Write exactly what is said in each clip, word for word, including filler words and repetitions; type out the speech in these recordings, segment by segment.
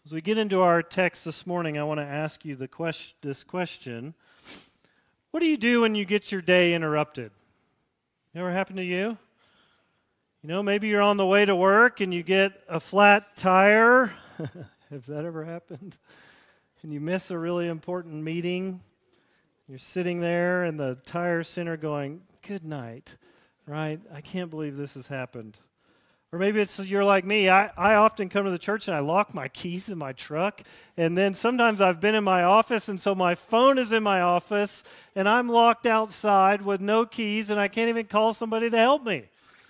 As we get into our text this morning, I want to ask you the question, this question. What do you do when you get your day interrupted? Ever happen to you? You know, maybe you're on the way to work and you get a flat tire. Has that ever happened? And you miss a really important meeting. You're sitting there in the tire center going, good night, right? I can't believe this has happened. Or maybe it's you're like me. I, I often come to the church and I lock my keys in my truck. And then sometimes I've been in my office, and so my phone is in my office, and I'm locked outside with no keys, and I can't even call somebody to help me.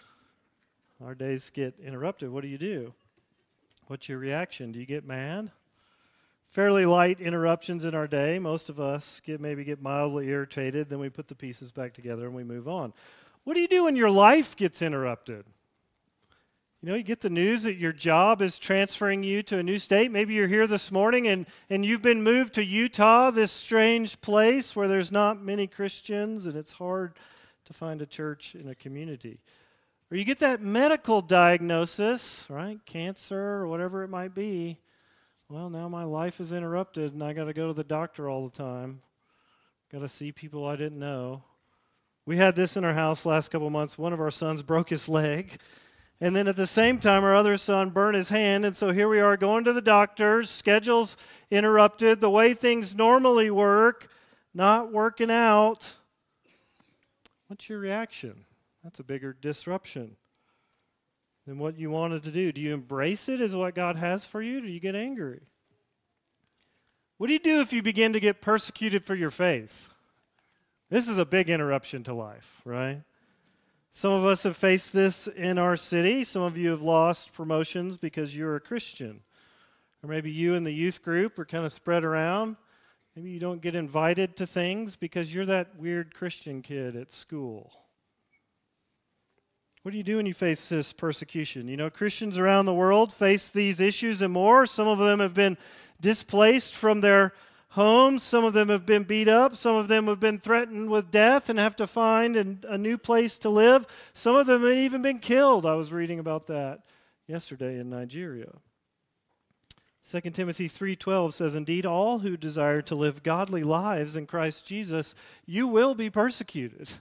Our days get interrupted. What do you do? What's your reaction? Do you get mad? Fairly light interruptions in our day. Most of us get maybe get mildly irritated. Then we put the pieces back together and we move on. What do you do when your life gets interrupted? You know, you get the news that your job is transferring you to a new state. Maybe you're here this morning and, and you've been moved to Utah, this strange place where there's not many Christians and it's hard to find a church in a community. Or you get that medical diagnosis, right? Cancer or whatever it might be. Well, now my life is interrupted and I got to go to the doctor all the time. Got to see people I didn't know. We had this in our house last couple of months. One of our sons broke his leg. And then at the same time, our other son burned his hand. And so here we are going to the doctors, schedules interrupted, the way things normally work, not working out. What's your reaction? That's a bigger disruption than what you wanted to do. Do you embrace it as what God has for you? Do you get angry? What do you do if you begin to get persecuted for your faith? This is a big interruption to life, right? Some of us have faced this in our city. Some of you have lost promotions because you're a Christian. Or maybe you and the youth group are kind of spread around. Maybe you don't get invited to things because you're that weird Christian kid at school. What do you do when you face this persecution? You know, Christians around the world face these issues and more. Some of them have been displaced from their homes. Some of them have been beat up. Some of them have been threatened with death and have to find an, a new place to live. Some of them have even been killed. I was reading about that yesterday in Nigeria. Second Timothy three twelve says, "Indeed, all who desire to live godly lives in Christ Jesus, you will be persecuted."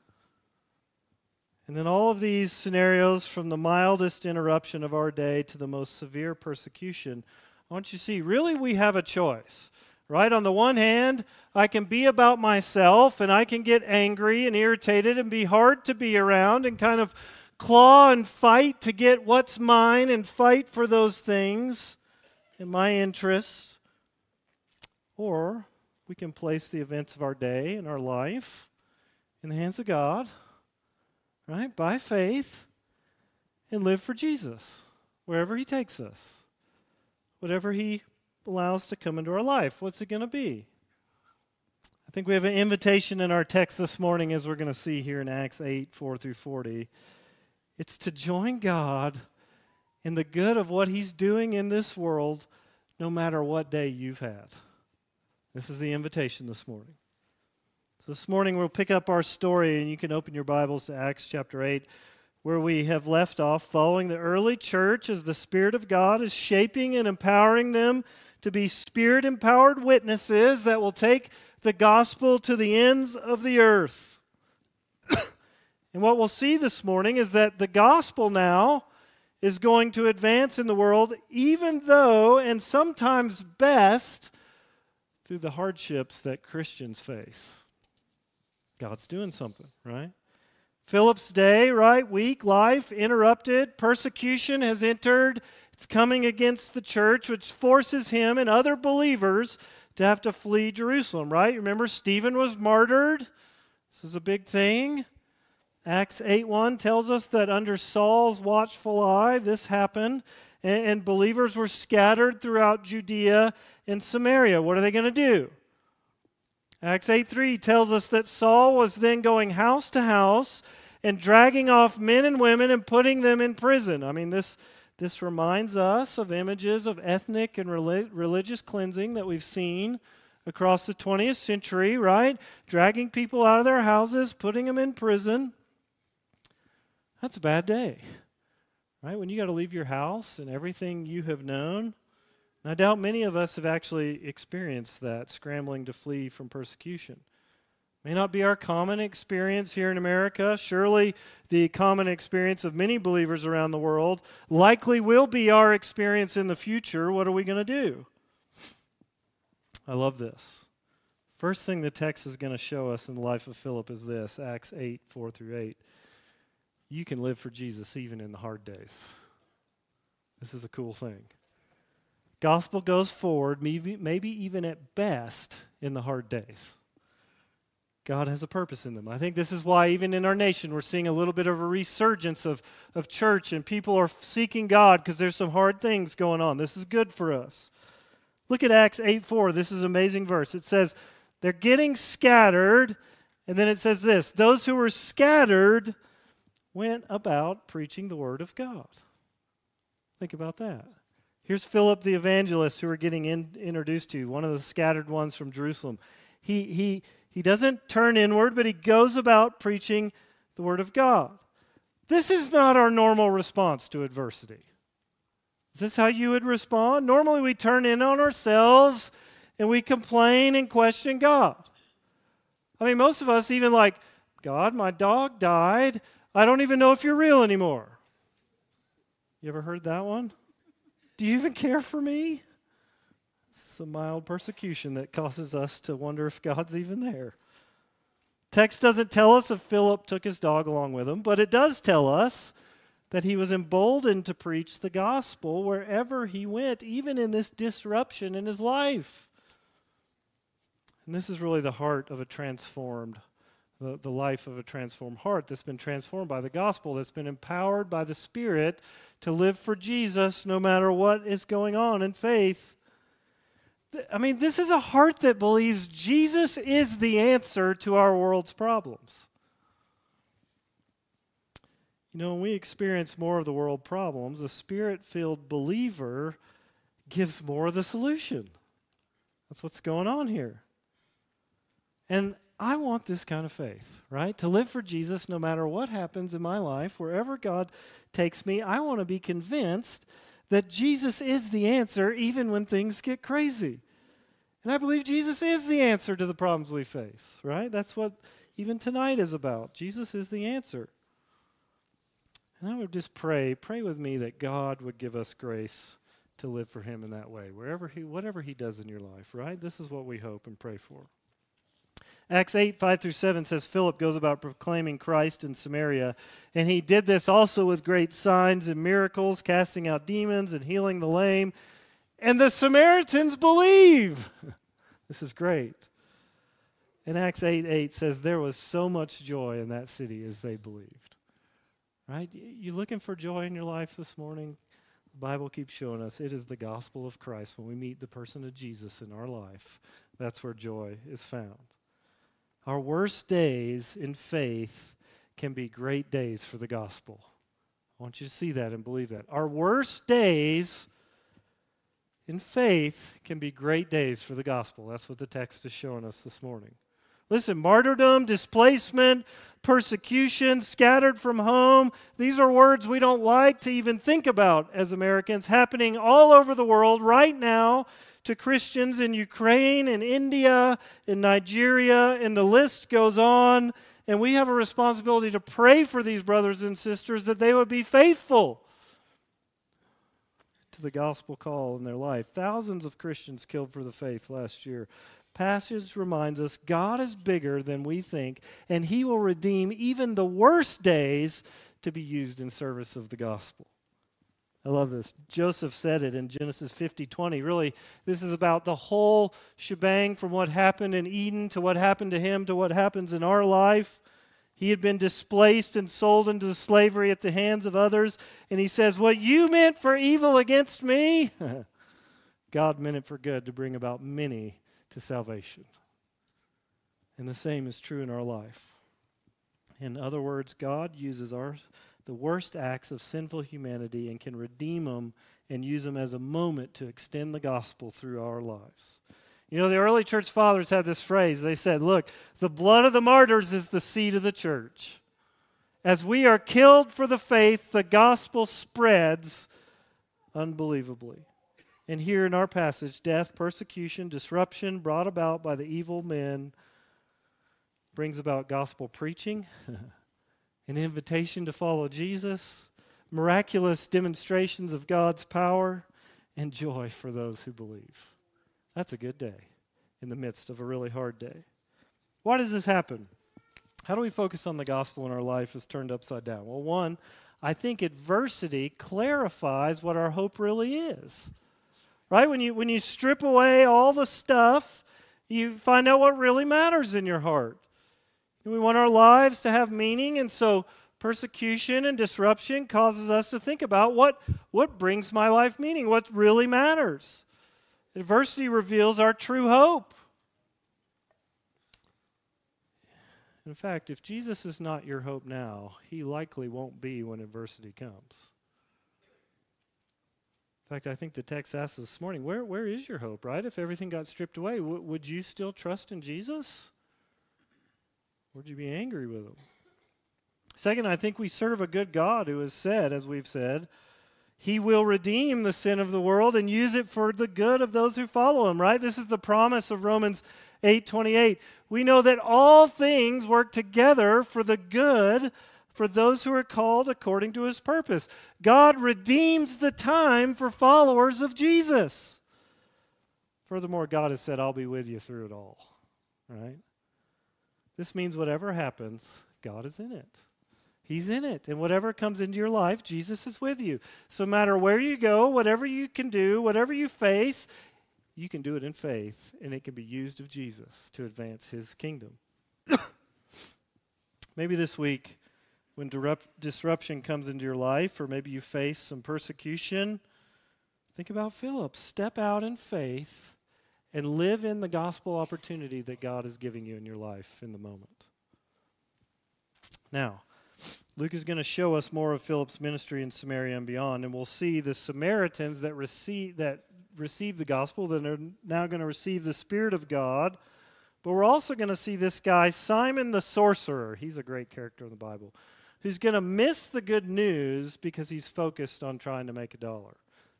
And in all of these scenarios, from the mildest interruption of our day to the most severe persecution, I want you to see, really we have a choice. Right? On the one hand, I can be about myself and I can get angry and irritated and be hard to be around and kind of claw and fight to get what's mine and fight for those things in my interests. Or we can place the events of our day and our life in the hands of God, right? By faith, and live for Jesus wherever He takes us, whatever He allows to come into our life. What's it going to be? I think we have an invitation in our text this morning, as we're going to see here in Acts eight, four through forty. It's to join God in the good of what He's doing in this world, no matter what day you've had. This is the invitation this morning. So this morning we'll pick up our story, and you can open your Bibles to Acts chapter eight, where we have left off, following the early church as the Spirit of God is shaping and empowering them to be Spirit-empowered witnesses that will take the gospel to the ends of the earth. And what we'll see this morning is that the gospel now is going to advance in the world, even though, and sometimes best, through the hardships that Christians face. God's doing something, right? Philip's day, right? Weak life, interrupted. Persecution has entered. It's coming against the church, which forces him and other believers to have to flee Jerusalem, right? Remember, Stephen was martyred. This is a big thing. Acts eight one tells us that under Saul's watchful eye, this happened, and, and believers were scattered throughout Judea and Samaria. What are they going to do? Acts eight three tells us that Saul was then going house to house and dragging off men and women and putting them in prison. I mean, this, this reminds us of images of ethnic and relig- religious cleansing that we've seen across the twentieth century, right? Dragging people out of their houses, putting them in prison. That's a bad day, right? When you got to leave your house and everything you have known, And I doubt many of us have actually experienced that, scrambling to flee from persecution. May not be our common experience here in America. Surely the common experience of many believers around the world likely will be our experience in the future. What are we going to do? I love this. First thing the text is going to show us in the life of Philip is this, Acts eight, four through eight. You can live for Jesus even in the hard days. This is a cool thing. Gospel goes forward, maybe, maybe even at best, in the hard days. God has a purpose in them. I think this is why even in our nation we're seeing a little bit of a resurgence of, of church, and people are seeking God because there's some hard things going on. This is good for us. Look at Acts eight four. This is an amazing verse. It says, they're getting scattered, and then it says this, those who were scattered went about preaching the word of God. Think about that. Here's Philip the evangelist who we're getting in, introduced to, one of the scattered ones from Jerusalem. He, he, he doesn't turn inward, but he goes about preaching the word of God. This is not our normal response to adversity. Is this how you would respond? Normally we turn in on ourselves and we complain and question God. I mean, most of us even like, God, my dog died. I don't even know if you're real anymore. You ever heard that one? Do you even care for me? It's a mild persecution that causes us to wonder if God's even there. Text doesn't tell us if Philip took his dog along with him, but it does tell us that he was emboldened to preach the gospel wherever he went, even in this disruption in his life. And this is really the heart of a transformed, the, the life of a transformed heart that's been transformed by the gospel, that's been empowered by the Spirit to live for Jesus no matter what is going on in faith. I mean, this is a heart that believes Jesus is the answer to our world's problems. You know, when we experience more of the world problems, a Spirit-filled believer gives more of the solution. That's what's going on here. And I want this kind of faith, right? To live for Jesus no matter what happens in my life, wherever God takes me, I want to be convinced that Jesus is the answer even when things get crazy. And I believe Jesus is the answer to the problems we face, right? That's what even tonight is about. Jesus is the answer. And I would just pray, pray with me that God would give us grace to live for Him in that way, wherever He, whatever He does in your life, right? This is what we hope and pray for. Acts eight, five through seven says, Philip goes about proclaiming Christ in Samaria, and he did this also with great signs and miracles, casting out demons and healing the lame. And the Samaritans believe. This is great. And Acts eight, eight says, there was so much joy in that city as they believed. Right? You looking for joy in your life this morning? The Bible keeps showing us it is the gospel of Christ. When we meet the person of Jesus in our life, that's where joy is found. Our worst days in faith can be great days for the gospel. I want you to see that and believe that. Our worst days in faith can be great days for the gospel. That's what the text is showing us this morning. Listen, martyrdom, displacement, persecution, scattered from home, these are words we don't like to even think about as Americans, happening all over the world right now to Christians in Ukraine, in India, in Nigeria, and the list goes on. And we have a responsibility to pray for these brothers and sisters that they would be faithful to the gospel call in their life. Thousands of Christians killed for the faith last year. Passage reminds us God is bigger than we think, and He will redeem even the worst days to be used in service of the gospel. I love this. Joseph said it in Genesis fifty twenty. Really, this is about the whole shebang from what happened in Eden to what happened to him to what happens in our life. He had been displaced and sold into slavery at the hands of others. And he says, what you meant for evil against me, God meant it for good to bring about many to salvation. And the same is true in our life. In other words, God uses our the worst acts of sinful humanity and can redeem them and use them as a moment to extend the gospel through our lives. You know, the early church fathers had this phrase. They said, look, the blood of the martyrs is the seed of the church. As we are killed for the faith, the gospel spreads unbelievably. And here in our passage, death, persecution, disruption brought about by the evil men brings about gospel preaching, an invitation to follow Jesus, miraculous demonstrations of God's power, and joy for those who believe. That's a good day in the midst of a really hard day. Why does this happen? How do we focus on the gospel when our life is turned upside down? Well, one, I think adversity clarifies what our hope really is. Right? When you when you strip away all the stuff, you find out what really matters in your heart. We want our lives to have meaning, and so persecution and disruption causes us to think about what, what brings my life meaning, what really matters. Adversity reveals our true hope. In fact, if Jesus is not your hope now, he likely won't be when adversity comes. In fact, I think the text asks us this morning, where, where is your hope, right? If everything got stripped away, w- would you still trust in Jesus? Or would you be angry with him? Second, I think we serve a good God who has said, as we've said, he will redeem the sin of the world and use it for the good of those who follow him, right? This is the promise of Romans eight twenty-eight. We know that all things work together for the good for those who are called according to his purpose. God redeems the time for followers of Jesus. Furthermore, God has said, I'll be with you through it all, right? This means whatever happens, God is in it. He's in it. And whatever comes into your life, Jesus is with you. So no matter where you go, whatever you can do, whatever you face, you can do it in faith, and it can be used of Jesus to advance his kingdom. Maybe this week, when disrupt, disruption comes into your life, or maybe you face some persecution, think about Philip. Step out in faith and live in the gospel opportunity that God is giving you in your life in the moment. Now, Luke is going to show us more of Philip's ministry in Samaria and beyond, and we'll see the Samaritans that receive that receive the gospel, that are now going to receive the Spirit of God. But we're also going to see this guy, Simon the sorcerer. He's a great character in the Bible, who's going to miss the good news because he's focused on trying to make a dollar.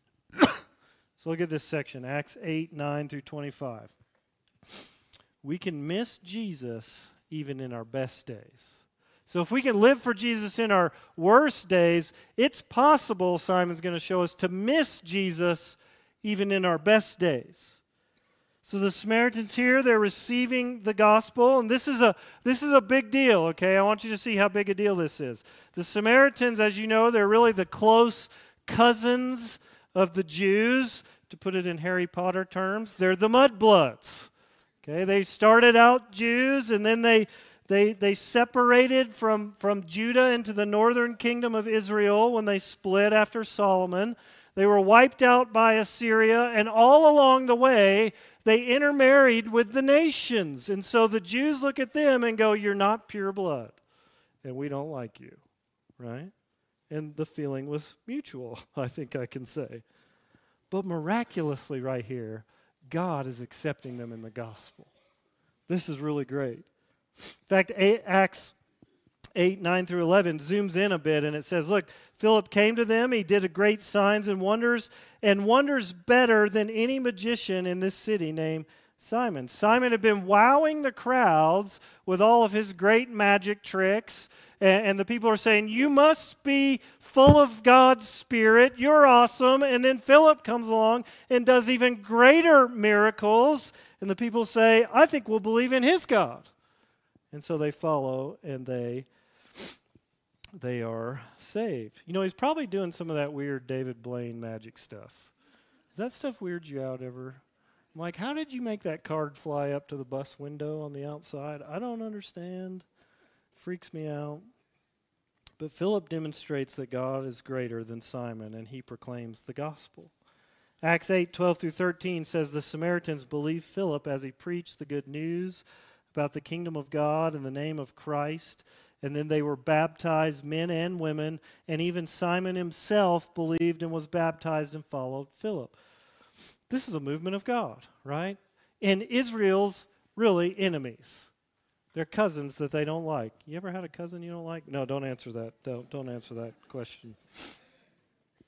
So look at this section, Acts eight, nine through twenty-five. We can miss Jesus even in our best days. So if we can live for Jesus in our worst days, it's possible, Simon's going to show us, to miss Jesus even in our best days. So the Samaritans here, they're receiving the gospel, and this is a this is a big deal, okay? I want you to see how big a deal this is. The Samaritans, as you know, they're really the close cousins of the Jews. To put it in Harry Potter terms, they're the mudbloods. Okay, they started out Jews, and then they they they separated from from Judah into the northern kingdom of Israel when they split after Solomon. They were wiped out by Assyria, and all along the way, they intermarried with the nations. And so the Jews look at them and go, you're not pure blood, and we don't like you, right? And the feeling was mutual, I think I can say. But miraculously right here, God is accepting them in the gospel. This is really great. In fact, Acts eight, nine through eleven zooms in a bit, and it says, look, Philip came to them, he did a great signs and wonders, and wonders better than any magician in this city named Simon. Simon had been wowing the crowds with all of his great magic tricks, and, and the people are saying, you must be full of God's Spirit, you're awesome, and then Philip comes along and does even greater miracles, and the people say, I think we'll believe in his God. And so they follow, and they they are saved. You know, he's probably doing some of that weird David Blaine magic stuff. Does that stuff weird you out ever? I'm like, how did you make that card fly up to the bus window on the outside? I don't understand. Freaks me out. But Philip demonstrates that God is greater than Simon, and he proclaims the gospel. Acts eight, twelve through thirteen says, the Samaritans believed Philip as he preached the good news about the kingdom of God in the name of Christ. And then they were baptized, men and women, and even Simon himself believed and was baptized and followed Philip. This is a movement of God, right? And Israel's really enemies. They're cousins that they don't like. You ever had a cousin you don't like? No, don't answer that. Don't, don't answer that question.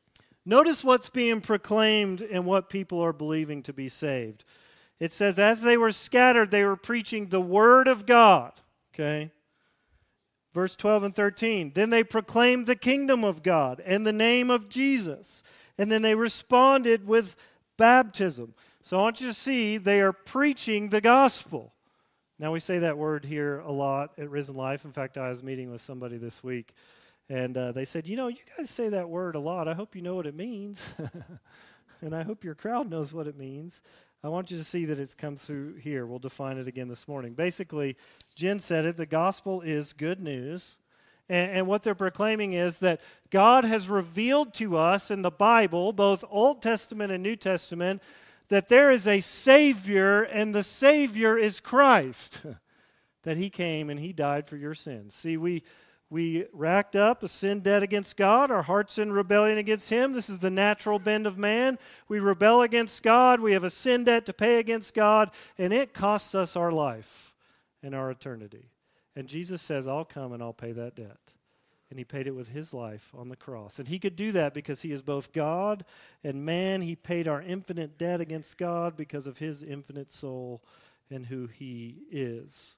Notice what's being proclaimed and what people are believing to be saved. It says, as they were scattered, they were preaching the word of God. Okay? Verse twelve and thirteen. Then they proclaimed the kingdom of God and the name of Jesus. And then they responded with baptism. So I want you to see they are preaching the gospel. Now we say that word here a lot at Risen Life. In fact, I was meeting with somebody this week, and uh, they said, you know, you guys say that word a lot. I hope you know what it means. And I hope your crowd knows what it means. I want you to see that it's come through here. We'll define it again this morning. Basically, Jen said it, the gospel is good news. And, and what they're proclaiming is that God has revealed to us in the Bible, both Old Testament and New Testament, that there is a Savior, and the Savior is Christ. That He came and He died for your sins. See, we we racked up a sin debt against God, our hearts in rebellion against Him. This is the natural bend of man. We rebel against God. We have a sin debt to pay against God, and it costs us our life and our eternity. And Jesus says, I'll come and I'll pay that debt. And He paid it with His life on the cross. And He could do that because He is both God and man. He paid our infinite debt against God because of His infinite soul and who He is.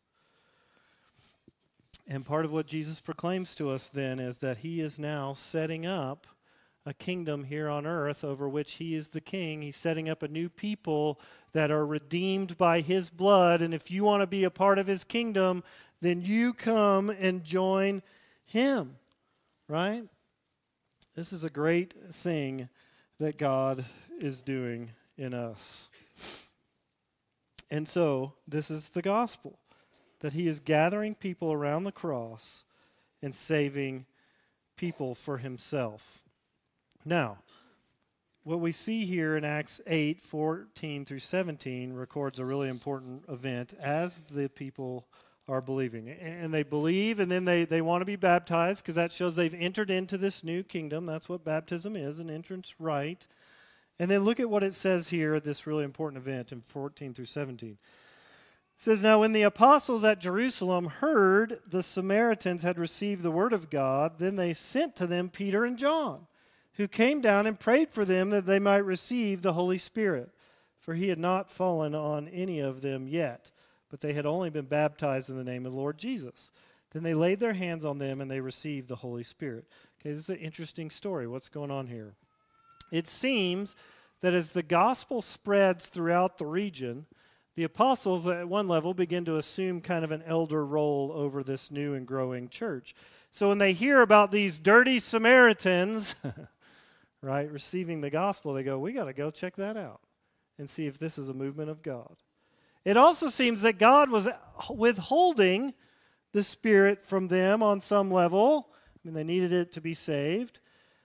And part of what Jesus proclaims to us then is that He is now setting up a kingdom here on earth over which He is the king. He's setting up a new people that are redeemed by His blood. And if you want to be a part of His kingdom, then you come and join Him, right? This is a great thing that God is doing in us. And so, this is the gospel, that He is gathering people around the cross and saving people for Himself. Now, what we see here in Acts eight, fourteen through seventeen records a really important event as the people are believing. And they believe, and then they, they want to be baptized because that shows they've entered into this new kingdom. That's what baptism is, an entrance rite. And then look at what it says here at this really important event in fourteen through seventeen. It says, now when the apostles at Jerusalem heard the Samaritans had received the word of God, then they sent to them Peter and John, who came down and prayed for them that they might receive the Holy Spirit. For He had not fallen on any of them yet, but they had only been baptized in the name of the Lord Jesus. Then they laid their hands on them and they received the Holy Spirit. Okay, this is an interesting story. What's going on here? It seems that as the gospel spreads throughout the region, the apostles at one level begin to assume kind of an elder role over this new and growing church. So when they hear about these dirty Samaritans, right, receiving the gospel, they go, we got to go check that out and see if this is a movement of God. It also seems that God was withholding the Spirit from them on some level. I mean, they needed it to be saved.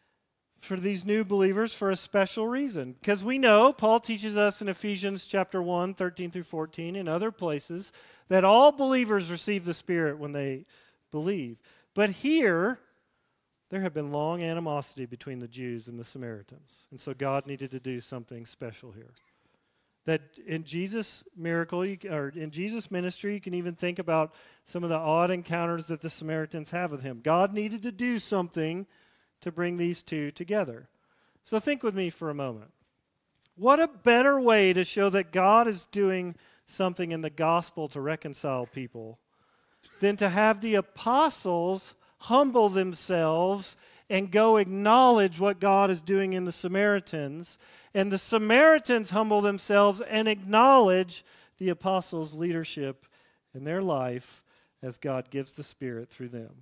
For these new believers for a special reason. Because we know, Paul teaches us in Ephesians chapter one, thirteen through fourteen, and other places, that all believers receive the Spirit when they believe. But here, there had been long animosity between the Jews and the Samaritans. And so God needed to do something special here. That in Jesus' miracle, you, or in Jesus' ministry, you can even think about some of the odd encounters that the Samaritans have with Him. God needed to do something to bring these two together. So think with me for a moment. What a better way to show that God is doing something in the gospel to reconcile people than to have the apostles humble themselves and go acknowledge what God is doing in the Samaritans, and the Samaritans humble themselves and acknowledge the apostles' leadership in their life as God gives the Spirit through them.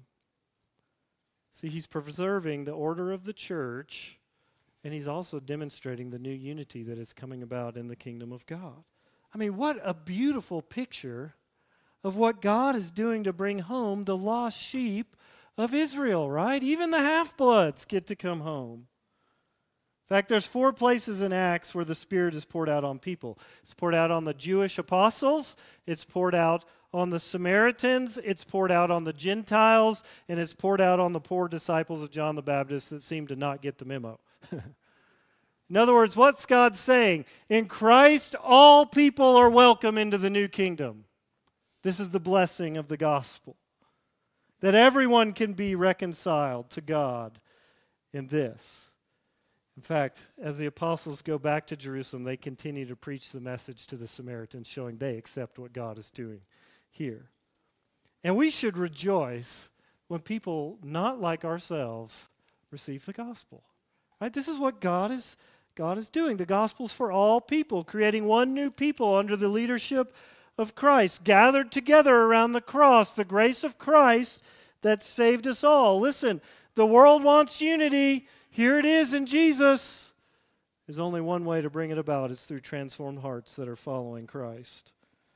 See, He's preserving the order of the church, and He's also demonstrating the new unity that is coming about in the kingdom of God. I mean, what a beautiful picture of what God is doing to bring home the lost sheep of Israel, right? Even the half-bloods get to come home. In fact, there's four places in Acts where the Spirit is poured out on people. It's poured out on the Jewish apostles, it's poured out on the Samaritans, it's poured out on the Gentiles, and it's poured out on the poor disciples of John the Baptist that seem to not get the memo. In other words, what's God saying? In Christ, all people are welcome into the new kingdom. This is the blessing of the gospel. That everyone can be reconciled to God in this. In fact, as the apostles go back to Jerusalem, they continue to preach the message to the Samaritans, showing they accept what God is doing here. And we should rejoice when people not like ourselves receive the gospel. Right? This is what God is, God is doing. The gospel's for all people, creating one new people under the leadership of Christ, gathered together around the cross, the grace of Christ that saved us all. Listen, the world wants unity. Here it is in Jesus. There's only one way to bring it about. It's through transformed hearts that are following Christ.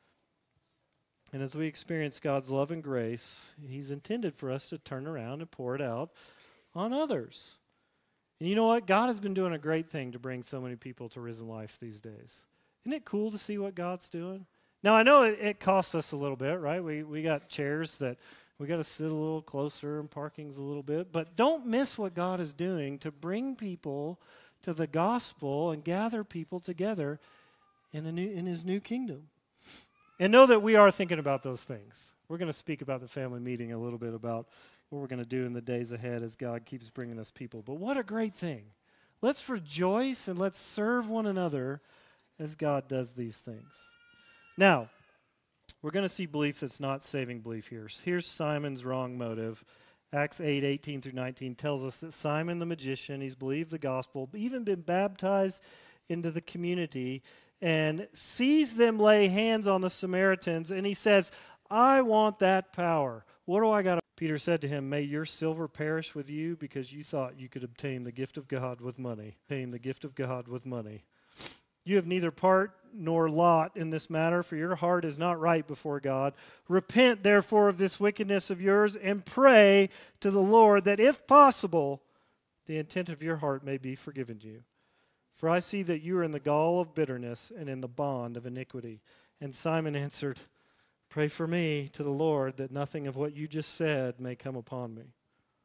And as we experience God's love and grace, He's intended for us to turn around and pour it out on others. And you know what? God has been doing a great thing to bring so many people to risen life these days. Isn't it cool to see what God's doing? Now, I know it, it costs us a little bit, right? We we got chairs that we got to sit a little closer and parking's a little bit. But don't miss what God is doing to bring people to the gospel and gather people together in a new in His new kingdom. And know that we are thinking about those things. We're going to speak about the family meeting a little bit about what we're going to do in the days ahead as God keeps bringing us people. But what a great thing. Let's rejoice and let's serve one another as God does these things. Now, we're going to see belief that's not saving belief here. Here's Simon's wrong motive. Acts eight, eighteen through nineteen tells us that Simon the magician, he's believed the gospel, even been baptized into the community, and sees them lay hands on the Samaritans, and he says, I want that power. What do I got to... Peter said to him, may your silver perish with you because you thought you could obtain the gift of God with money. Obtain the gift of God with money. You have neither part nor lot in this matter, for your heart is not right before God. Repent, therefore, of this wickedness of yours, and pray to the Lord that, if possible, the intent of your heart may be forgiven you. For I see that you are in the gall of bitterness and in the bond of iniquity. And Simon answered, pray for me to the Lord that nothing of what you just said may come upon me.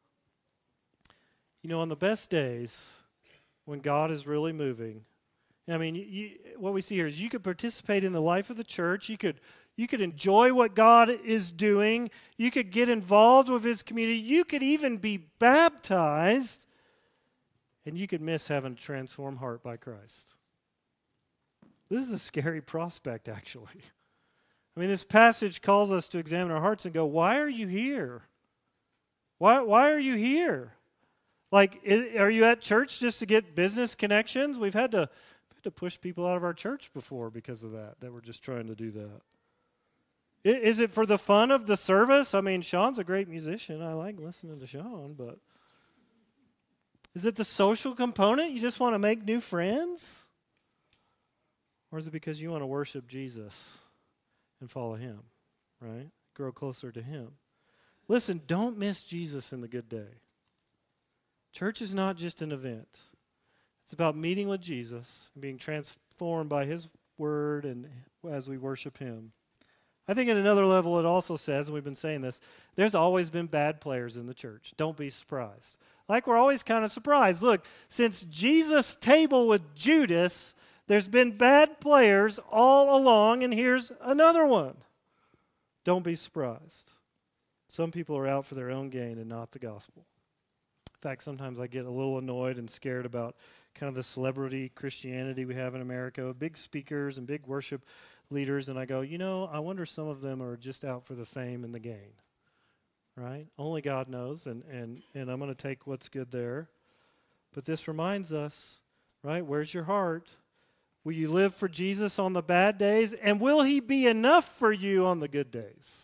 You know, on the best days, when God is really moving, I mean, you, you, what we see here is you could participate in the life of the church. You could, you could enjoy what God is doing. You could get involved with His community. You could even be baptized. And you could miss having a transformed heart by Christ. This is a scary prospect, actually. I mean, this passage calls us to examine our hearts and go, why are you here? Why, why are you here? Like, is, are you at church just to get business connections? We've had to... to push people out of our church before because of that, that we're just trying to do that. Is it for the fun of the service? I mean, Sean's a great musician. I like listening to Sean, but is it the social component? You just want to make new friends? Or is it because you want to worship Jesus and follow Him, right? Grow closer to Him. Listen, don't miss Jesus in the good day. Church is not just an event. It's about meeting with Jesus and being transformed by His Word and as we worship Him. I think at another level it also says, and we've been saying this, there's always been bad players in the church. Don't be surprised. Like we're always kind of surprised. Look, since Jesus' table with Judas, there's been bad players all along, and here's another one. Don't be surprised. Some people are out for their own gain and not the gospel. In fact, sometimes I get a little annoyed and scared about kind of the celebrity Christianity we have in America, big speakers and big worship leaders, and I go, you know, I wonder some of them are just out for the fame and the gain, right? Only God knows, and, and, and I'm going to take what's good there. But this reminds us, right, where's your heart? Will you live for Jesus on the bad days, and will He be enough for you on the good days?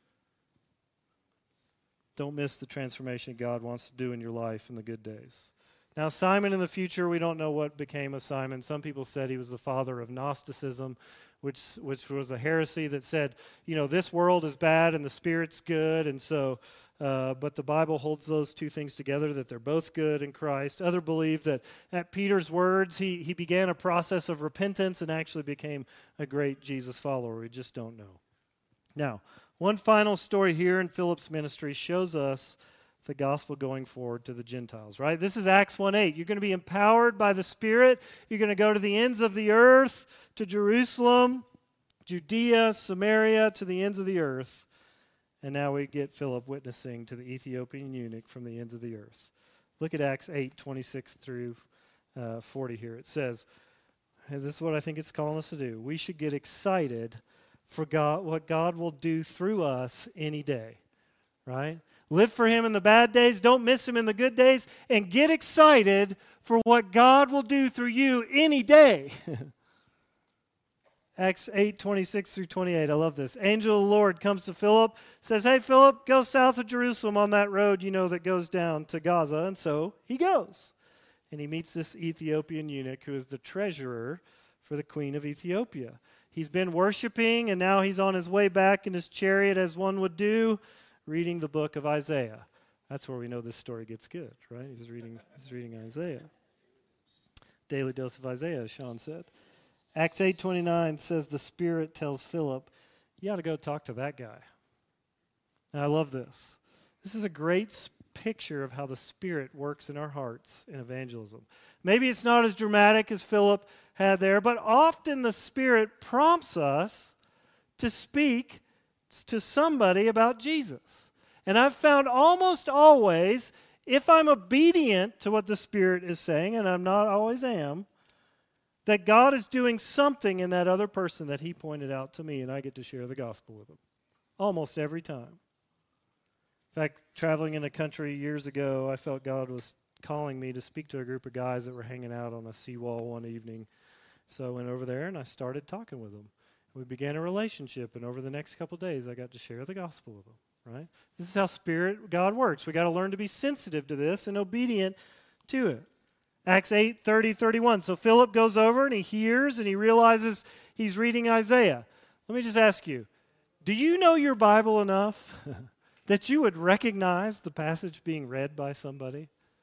Don't miss the transformation God wants to do in your life in the good days. Now, Simon in the future, we don't know what became of Simon. Some people said he was the father of Gnosticism, which which was a heresy that said, you know, this world is bad and the Spirit's good, and so, uh, but the Bible holds those two things together, that they're both good in Christ. Others believe that at Peter's words, he, he began a process of repentance and actually became a great Jesus follower. We just don't know. Now, one final story here in Philip's ministry shows us the gospel going forward to the Gentiles, right? This is Acts one eight. You're going to be empowered by the Spirit. You're going to go to the ends of the earth, to Jerusalem, Judea, Samaria, to the ends of the earth. And now we get Philip witnessing to the Ethiopian eunuch from the ends of the earth. Look at Acts eight, twenty-six through uh, forty here. It says, and this is what I think it's calling us to do. We should get excited for God, what God will do through us any day, right? Live for Him in the bad days. Don't miss Him in the good days. And get excited for what God will do through you any day. Acts eight, twenty-six through twenty-eight. I love this. Angel of the Lord comes to Philip, says, hey, Philip, go south of Jerusalem on that road, you know, that goes down to Gaza. And so he goes. And he meets this Ethiopian eunuch who is the treasurer for the queen of Ethiopia. He's been worshiping, and now he's on his way back in his chariot, as one would do, reading the book of Isaiah. That's where we know this story gets good, right? He's reading, he's reading Isaiah. Daily dose of Isaiah, as Sean said. Acts eight twenty-nine says the Spirit tells Philip, you ought to go talk to that guy. And I love this. This is a great sp- picture of how the Spirit works in our hearts in evangelism. Maybe it's not as dramatic as Philip had there, but often the Spirit prompts us to speak to somebody about Jesus. And I've found almost always, if I'm obedient to what the Spirit is saying, and I'm not always am, that God is doing something in that other person that He pointed out to me, and I get to share the gospel with them. Almost every time. In fact, traveling in a country years ago, I felt God was calling me to speak to a group of guys that were hanging out on a seawall one evening. So I went over there and I started talking with them. We began a relationship, and over the next couple of days, I got to share the gospel with them, right? This is how Spirit God works. We got to learn to be sensitive to this and obedient to it. Acts eight, thirty, thirty-one. So Philip goes over and he hears and he realizes he's reading Isaiah. Let me just ask you, do you know your Bible enough that you would recognize the passage being read by somebody?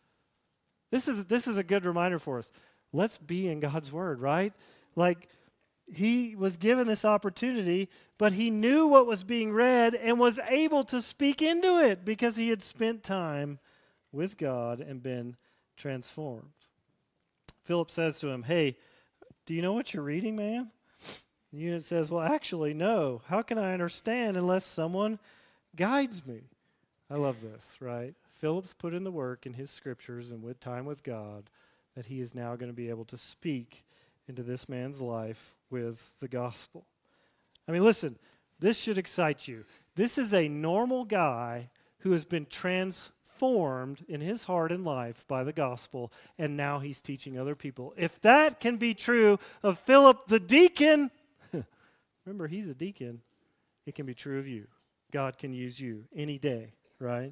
This is, this is a good reminder for us. Let's be in God's Word, right? Like, he was given this opportunity, but he knew what was being read and was able to speak into it because he had spent time with God and been transformed. Philip says to him, hey, do you know what you're reading, man? The eunuch says, well, actually, no. How can I understand unless someone guides me? I love this, right? Philip's put in the work in his scriptures and with time with God that he is now going to be able to speak into this man's life with the gospel. I mean, listen, this should excite you. This is a normal guy who has been transformed formed in his heart and life by the gospel, and now he's teaching other people. If that can be true of Philip the deacon, remember he's a deacon, it can be true of you. God can use you any day, right?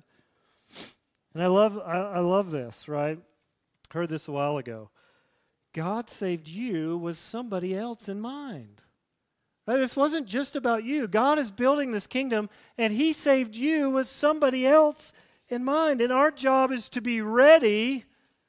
And I love I, I love this, right? Heard this a while ago. God saved you with somebody else in mind. Right? This wasn't just about you. God is building this kingdom, and He saved you with somebody else in mind. And our job is to be ready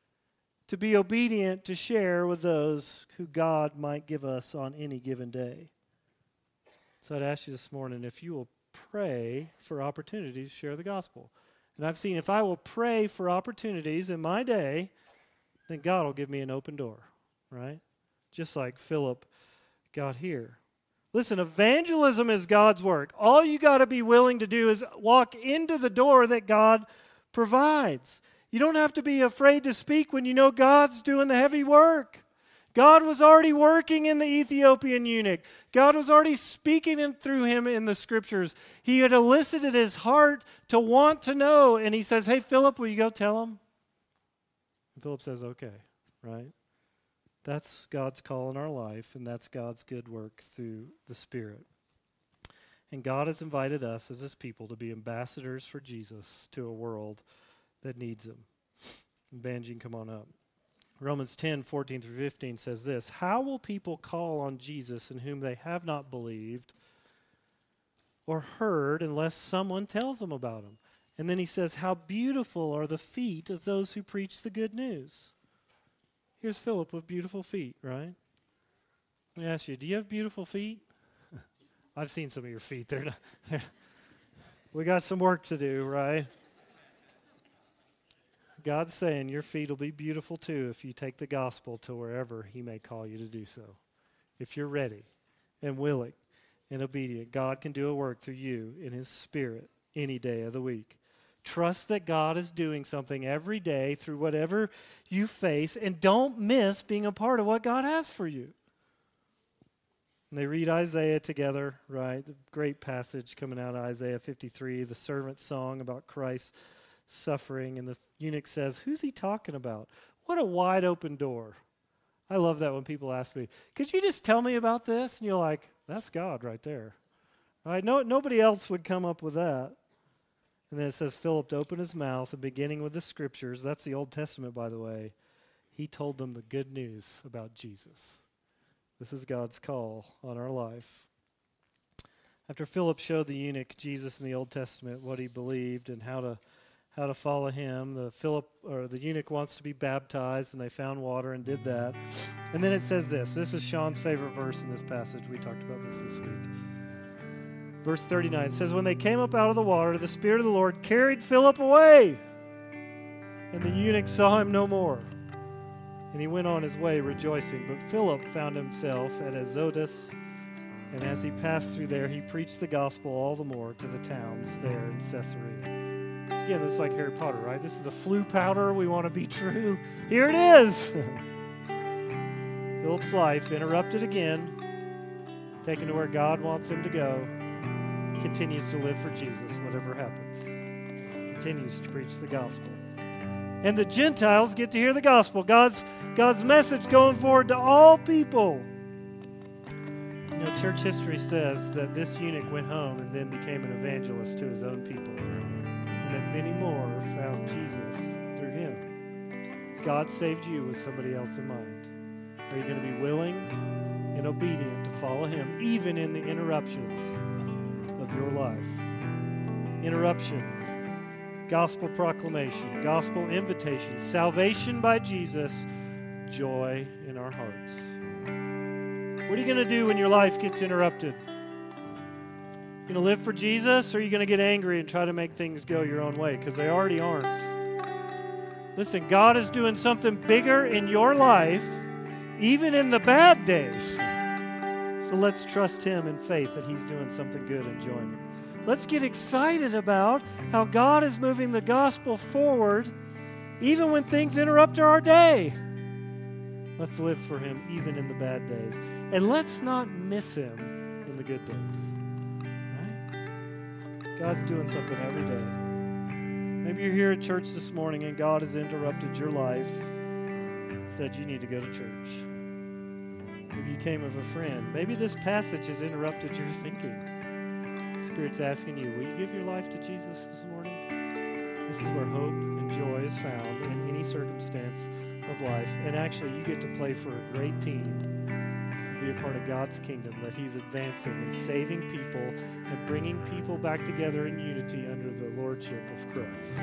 to be obedient to share with those who God might give us on any given day. So I'd ask you this morning if you will pray for opportunities to share the gospel. And I've seen if I will pray for opportunities in my day, then God will give me an open door, right? Just like Philip got here. Listen, evangelism is God's work. All you got to be willing to do is walk into the door that God provides. You don't have to be afraid to speak when you know God's doing the heavy work. God was already working in the Ethiopian eunuch. God was already speaking in, through him in the scriptures. He had elicited his heart to want to know. And he says, hey, Philip, will you go tell him? And Philip says, okay, right? That's God's call in our life, and that's God's good work through the Spirit. And God has invited us as His people to be ambassadors for Jesus to a world that needs Him. Banjing, come on up. Romans ten, fourteen through fifteen says this, how will people call on Jesus in whom they have not believed or heard unless someone tells them about Him? And then he says, how beautiful are the feet of those who preach the good news. Here's Philip with beautiful feet, right? Let me ask you, do you have beautiful feet? I've seen some of your feet. They're not, they're, we got some work to do, right? God's saying your feet will be beautiful too if you take the gospel to wherever He may call you to do so. If you're ready and willing and obedient, God can do a work through you in His Spirit any day of the week. Trust that God is doing something every day through whatever you face, and don't miss being a part of what God has for you. And they read Isaiah together, right? The great passage coming out of Isaiah fifty-three, the servant song about Christ's suffering. And the eunuch says, who's he talking about? What a wide open door. I love that when people ask me, could you just tell me about this? And you're like, that's God right there. Right? No, nobody else would come up with that. And then it says, Philip opened his mouth, and beginning with the scriptures, that's the Old Testament, by the way, he told them the good news about Jesus. This is God's call on our life. After Philip showed the eunuch Jesus in the Old Testament, what he believed and how to how to follow him, the Philip or the eunuch wants to be baptized, and they found water and did that. And then it says this. This is Sean's favorite verse in this passage. We talked about this this week. Verse thirty-nine says, when they came up out of the water, the Spirit of the Lord carried Philip away, and the eunuch saw him no more. And he went on his way rejoicing. But Philip found himself at Azotus, and as he passed through there, he preached the gospel all the more to the towns there in Caesarea. Again, this is like Harry Potter, right? This is the flu powder. We want to be true. Here it is. Philip's life interrupted again, taken to where God wants him to go. He continues to live for Jesus, whatever happens. Continues to preach the gospel. And the Gentiles get to hear the gospel. God's, God's message going forward to all people. You know, church history says that this eunuch went home and then became an evangelist to his own people. And that many more found Jesus through him. God saved you with somebody else in mind. Are you going to be willing and obedient to follow him, even in the interruptions of your life? Interruption. Gospel proclamation, gospel invitation, salvation by Jesus, joy in our hearts. What are you going to do when your life gets interrupted? You going to live for Jesus, or are you going to get angry and try to make things go your own way? Because they already aren't. Listen, God is doing something bigger in your life, even in the bad days. So let's trust him in faith that he's doing something good and join him. Let's get excited about how God is moving the gospel forward even when things interrupt our day. Let's live for him even in the bad days. And let's not miss him in the good days. Right? God's doing something every day. Maybe you're here at church this morning and God has interrupted your life and said you need to go to church. Maybe you came with a friend. Maybe this passage has interrupted your thinking. Spirit's asking you, will you give your life to Jesus this morning? This is where hope and joy is found in any circumstance of life. And actually, you get to play for a great team and be a part of God's kingdom that he's advancing and saving people and bringing people back together in unity under the lordship of Christ.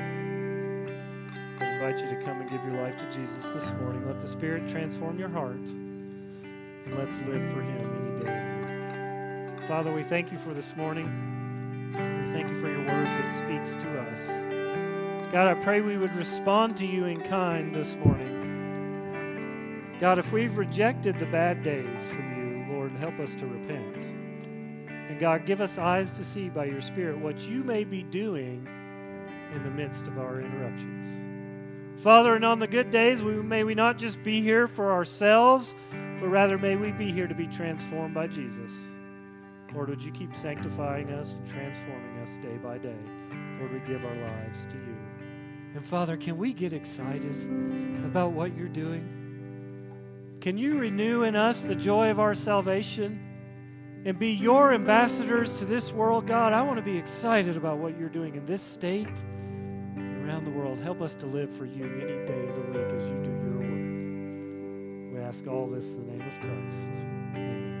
I invite you to come and give your life to Jesus this morning. Let the Spirit transform your heart, and let's live for him any day of the week. Father, we thank you for this morning. We thank you for your word that speaks to us. God, I pray we would respond to you in kind this morning. God, if we've rejected the bad days from you, Lord, help us to repent. And God, give us eyes to see by your Spirit what you may be doing in the midst of our interruptions. Father, and on the good days, we, may we not just be here for ourselves, but rather may we be here to be transformed by Jesus. Lord, would you keep sanctifying us and transforming us day by day? Lord, we give our lives to you. And Father, can we get excited about what you're doing? Can you renew in us the joy of our salvation and be your ambassadors to this world? God, I want to be excited about what you're doing in this state and around the world. Help us to live for you any day of the week as you do your work. We ask all this in the name of Christ. Amen.